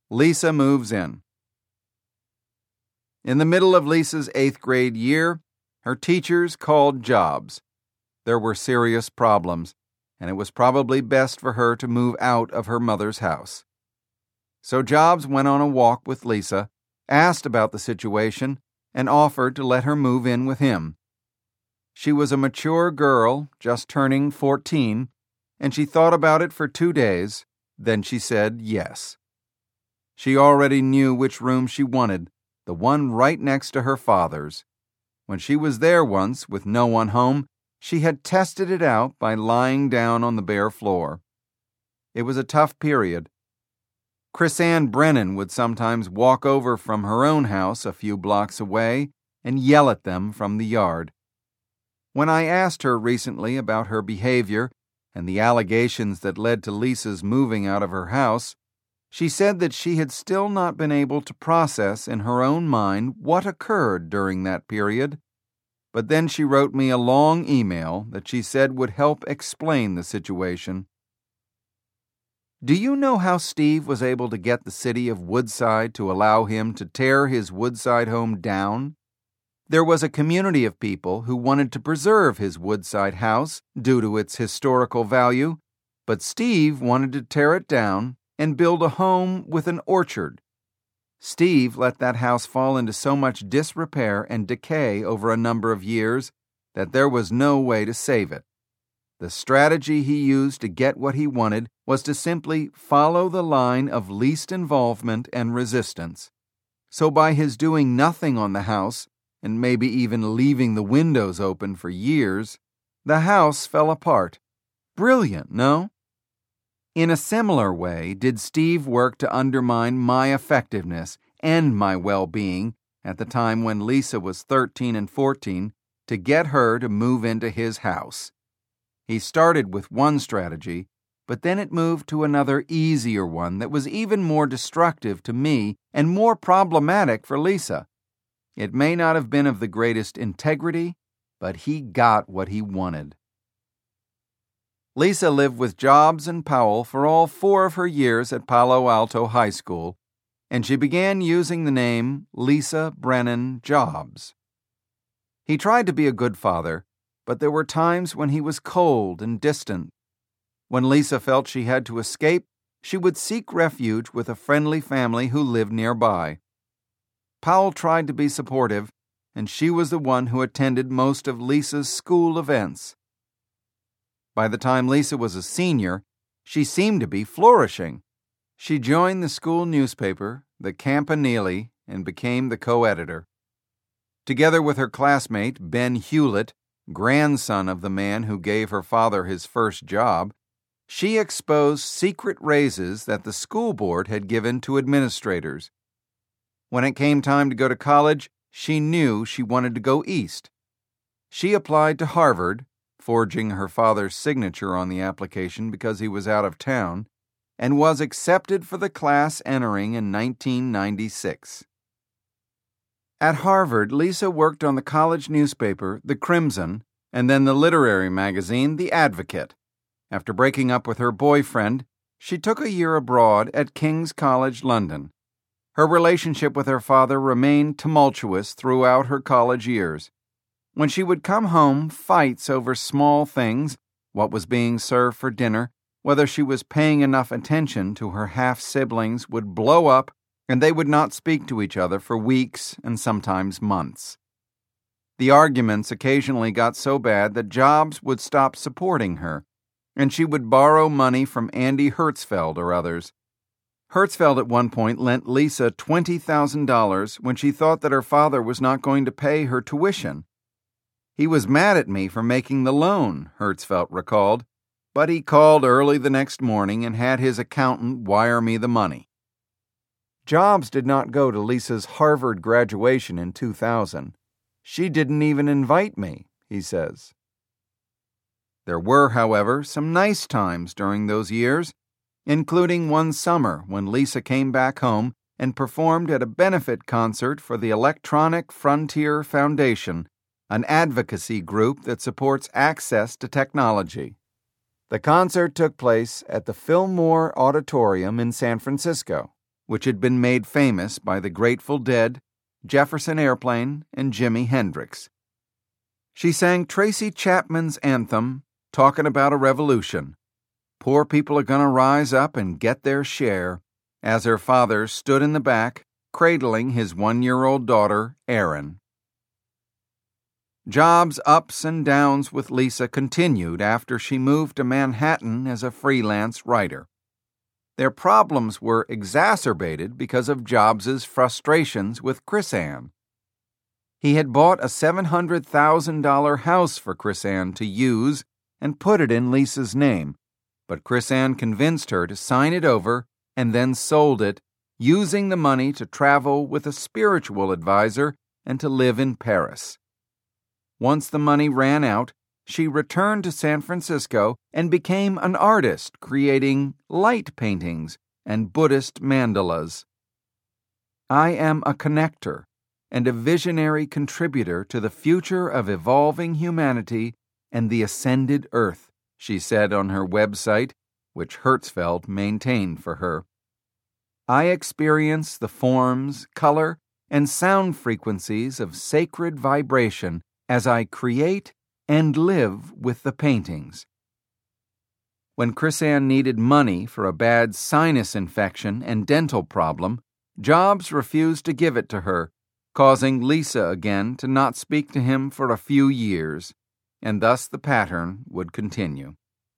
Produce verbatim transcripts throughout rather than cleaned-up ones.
Lisa moves in. In the middle of Lisa's eighth grade year, her teachers called jobs. There were serious problems, and it was probably best for her to move out of her mother's house. So Jobs went on a walk with Lisa, asked about the situation, and offered to let her move in with him. She was a mature girl, just turning fourteen, and she thought about it for two days. Then she said yes. She already knew which room she wanted, the one right next to her father's. When she was there once with no one home, she had tested it out by lying down on the bare floor. It was a tough period. Chrisanne Brennan would sometimes walk over from her own house a few blocks away and yell at them from the yard. When I asked her recently about her behavior and the allegations that led to Lisa's moving out of her house, she said that she had still not been able to process in her own mind what occurred during that period. But then she wrote me a long email that she said would help explain the situation. Do you know how Steve was able to get the city of Woodside to allow him to tear his Woodside home down? There was a community of people who wanted to preserve his Woodside house due to its historical value, but Steve wanted to tear it down and build a home with an orchard. Steve let that house fall into so much disrepair and decay over a number of years that there was no way to save it. The strategy he used to get what he wanted was to simply follow the line of least involvement and resistance. So by his doing nothing on the house, and maybe even leaving the windows open for years, the house fell apart. Brilliant, no? In a similar way did Steve work to undermine my effectiveness and my well-being at the time when Lisa was thirteen and fourteen to get her to move into his house. He started with one strategy, but then it moved to another easier one that was even more destructive to me and more problematic for Lisa. It may not have been of the greatest integrity, but he got what he wanted. Lisa lived with Jobs and Powell for all four of her years at Palo Alto High School, and she began using the name Lisa Brennan Jobs. He tried to be a good father, but there were times when he was cold and distant. When Lisa felt she had to escape, she would seek refuge with a friendly family who lived nearby. Powell tried to be supportive, and she was the one who attended most of Lisa's school events. By the time Lisa was a senior, she seemed to be flourishing. She joined the school newspaper, the Campanile, and became the co-editor. Together with her classmate, Ben Hewlett, grandson of the man who gave her father his first job, she exposed secret raises that the school board had given to administrators. When it came time to go to college, she knew she wanted to go east. She applied to Harvard, forging her father's signature on the application because he was out of town, and was accepted for the class entering in nineteen ninety-six. At Harvard, Lisa worked on the college newspaper, The Crimson, and then the literary magazine, The Advocate. After breaking up with her boyfriend, she took a year abroad at King's College London. Her relationship with her father remained tumultuous throughout her college years. When she would come home, fights over small things, what was being served for dinner, whether she was paying enough attention to her half-siblings would blow up, and they would not speak to each other for weeks and sometimes months. The arguments occasionally got so bad that Jobs would stop supporting her, and she would borrow money from Andy Hertzfeld or others. Hertzfeld at one point lent Lisa twenty thousand dollars when she thought that her father was not going to pay her tuition. He was mad at me for making the loan, Hertzfeld recalled, but he called early the next morning and had his accountant wire me the money. Jobs did not go to Lisa's Harvard graduation in two thousand. She didn't even invite me, he says. There were, however, some nice times during those years, including one summer when Lisa came back home and performed at a benefit concert for the Electronic Frontier Foundation, an advocacy group that supports access to technology. The concert took place at the Fillmore Auditorium in San Francisco. which had been made famous by the Grateful Dead, Jefferson Airplane, and Jimi Hendrix. She sang Tracy Chapman's anthem, talking about a revolution. Poor people are going to rise up and get their share, as her father stood in the back, cradling his one-year-old daughter, Erin. Jobs' ups and downs with Lisa continued after she moved to Manhattan as a freelance writer. Their problems were exacerbated because of Jobs' frustrations with KrisAnne. He had bought a seven hundred thousand dollars house for KrisAnne to use and put it in Lisa's name, but KrisAnne convinced her to sign it over and then sold it, using the money to travel with a spiritual advisor and to live in Paris. Once the money ran out, she returned to San Francisco and became an artist, creating light paintings and Buddhist mandalas. I am a connector and a visionary contributor to the future of evolving humanity and the ascended earth, she said on her website, which Hertzfeld maintained for her. I experience the forms, color, and sound frequencies of sacred vibration as I create and live with the paintings. When KrisAnne needed money for a bad sinus infection and dental problem, Jobs refused to give it to her, causing Lisa again to not speak to him for a few years, and thus the pattern would continue.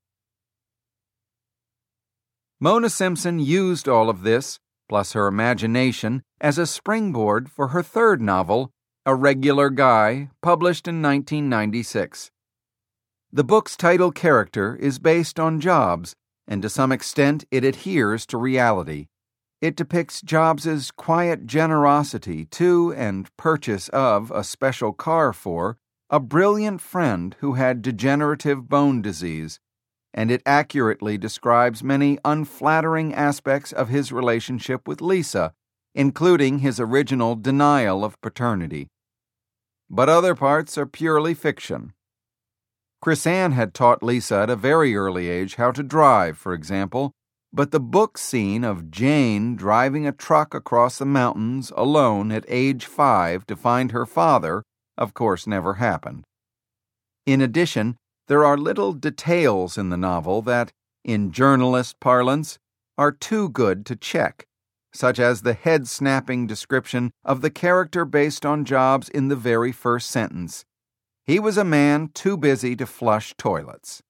Mona Simpson used all of this, plus her imagination, as a springboard for her third novel, A Regular Guy, published in nineteen ninety-six. The book's title character is based on Jobs, and to some extent it adheres to reality. It depicts Jobs's quiet generosity to and purchase of a special car for a brilliant friend who had degenerative bone disease, and it accurately describes many unflattering aspects of his relationship with Lisa, including his original denial of paternity. But other parts are purely fiction. KrisAnne had taught Lisa at a very early age how to drive, for example, but the book scene of Jane driving a truck across the mountains alone at age five to find her father, of course, never happened. In addition, there are little details in the novel that, in journalist parlance, are too good to check, such as the head-snapping description of the character based on Jobs in the very first sentence. He was a man too busy to flush toilets.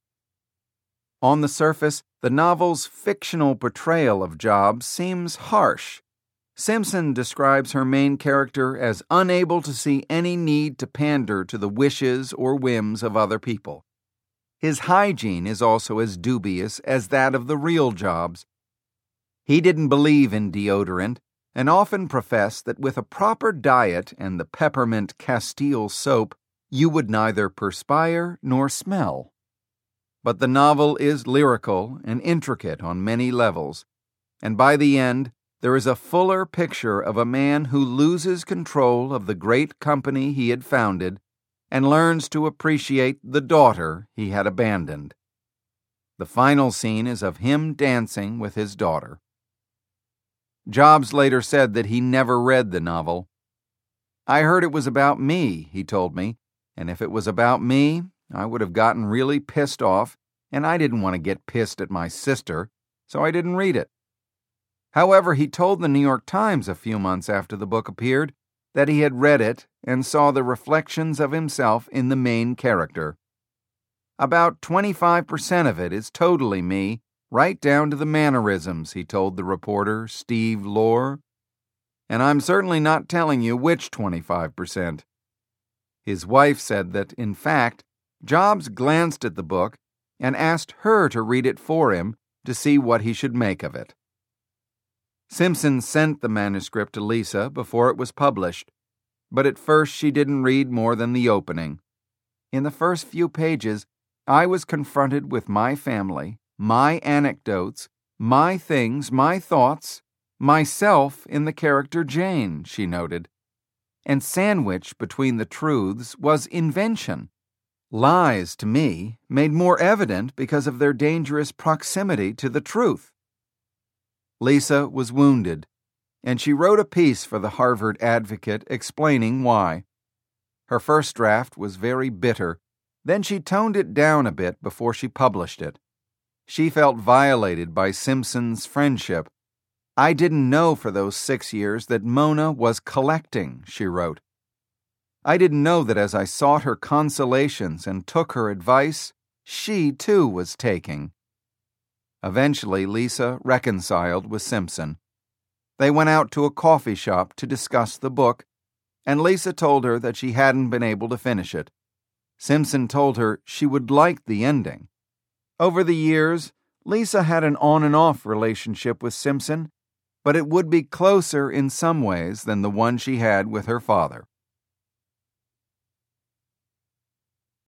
On the surface, the novel's fictional portrayal of Jobs seems harsh. Simpson describes her main character as unable to see any need to pander to the wishes or whims of other people. His hygiene is also as dubious as that of the real Jobs. He didn't believe in deodorant and often professed that with a proper diet and the peppermint Castile soap, you would neither perspire nor smell. But the novel is lyrical and intricate on many levels, and by the end, there is a fuller picture of a man who loses control of the great company he had founded and learns to appreciate the daughter he had abandoned. The final scene is of him dancing with his daughter. Jobs later said that he never read the novel. I heard it was about me, he told me, and if it was about me, I would have gotten really pissed off, and I didn't want to get pissed at my sister, so I didn't read it. However, he told the New York Times a few months after the book appeared that he had read it and saw the reflections of himself in the main character. About twenty-five percent of it is totally me, right down to the mannerisms, he told the reporter, Steve Lohr. And I'm certainly not telling you which twenty-five percent. His wife said that, in fact, Jobs glanced at the book and asked her to read it for him to see what he should make of it. Simpson sent the manuscript to Lisa before it was published, but at first she didn't read more than the opening. In the first few pages, I was confronted with my family, my anecdotes, my things, my thoughts, myself in the character Jane, she noted. And sandwiched between the truths was invention. Lies, to me, made more evident because of their dangerous proximity to the truth. Lisa was wounded, and she wrote a piece for the Harvard Advocate explaining why. Her first draft was very bitter, then she toned it down a bit before she published it. She felt violated by Simpson's friendship. "I didn't know for those six years that Mona was collecting," she wrote. "I didn't know that as I sought her consolations and took her advice, she too was taking." Eventually, Lisa reconciled with Simpson. They went out to a coffee shop to discuss the book, and Lisa told her that she hadn't been able to finish it. Simpson told her she would like the ending. Over the years, Lisa had an on-and-off relationship with Simpson, but it would be closer in some ways than the one she had with her father.